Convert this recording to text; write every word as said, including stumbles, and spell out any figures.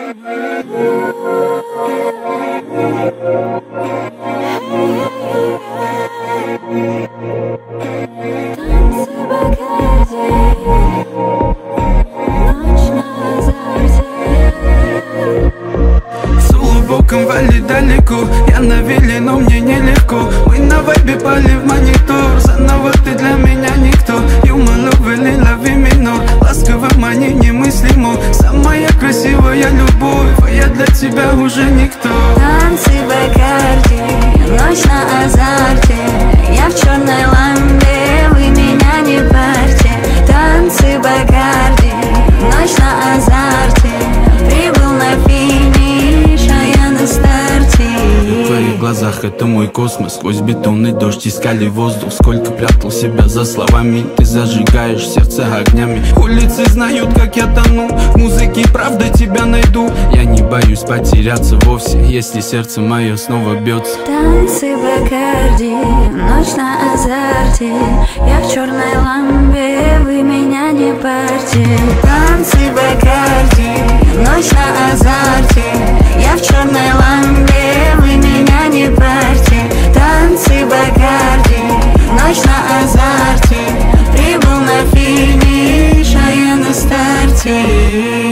Вали далеко, я на вилле, но мне нелегко. Мы на вайбе пали в монитор. Заново ты для меня никто. You my love или лови минор. Ласково мани немыслимо. Самая красивая любовь, а я для тебя уже никто. Танцы Бакарди, ночь на азарте. Я в черной ламбе, вы меня не парьте. Танцы Бакарди, ночь на азарте. Прибыл на финиш, а я на старте. В твоих глазах это мой космос. Сквозь бетонный дождь искали воздух. Сколько прятал себя за словами. Ты зажигаешь сердце огнями. Улицы знают, как я тону. В музыке правда тебя найду. Я не боюсь потеряться вовсе, если сердце мое снова бьется. Танцы Бакарди, ночь на азарте. Я в черной ламбе, вы меня не парьте. Танцы Бакарди, ночь на азарте. Я в черной ламбе, вы меня не парьте. Танцы Бакарди, ночь на азарте. Прибыл на финиш, а я на старте.